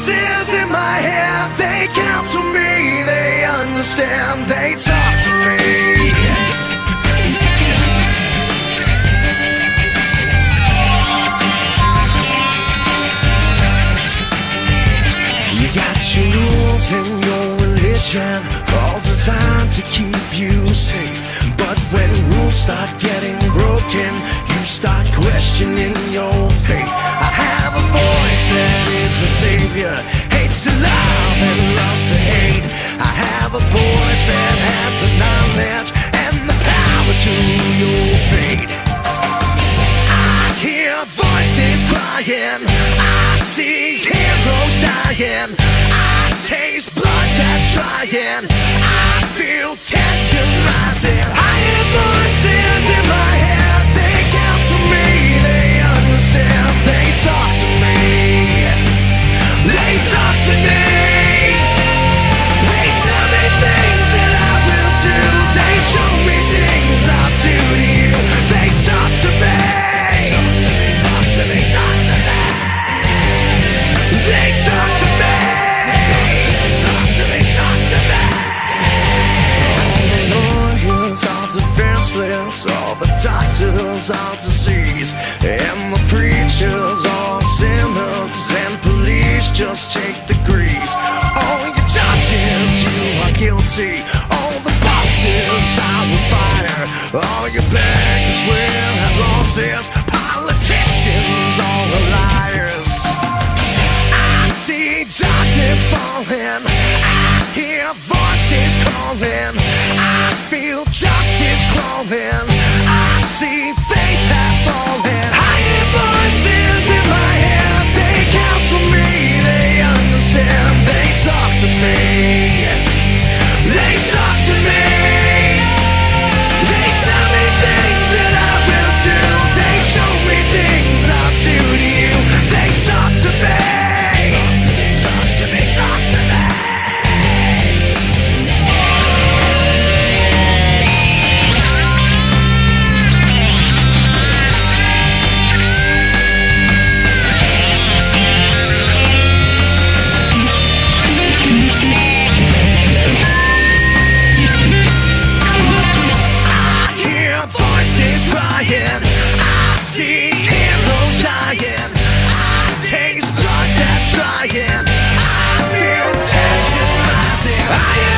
voices in my head, they counsel me, they understand, they talk to me. You got your rules and your religion, all designed to keep you safe. But when rules start getting broken, you start questioning your faith. I have a voice that is my savior, hates to love and loves to hate. I have a voice that has the knowledge and the power to your fate. I hear voices crying, I see heroes dying, I taste blood that's trying, I feel tension rising. I hear voices in my head, they counsel me, they understand, they talk to me, they talk to me, they tell me things that I will do, they show me things I'll do to you, they talk to me. They talk to me. Talk to me. All the lawyers are defenseless, all the doctors are disease, and the preachers are sinners, and police just take the grease. All your judges, you are guilty, all the bosses are with fire, all your bankers will have losses, politicians all are liars. I see darkness falling, I hear voices calling, I feel justice crawling, I see faith has fallen. I hear voices in my head, they counsel me, they understand, they talk to me, they talk to me, they tell me things that I will do, they show me things I'll do to you, they talk to me. I see heroes dying, I taste blood that's trying, I feel tension rising.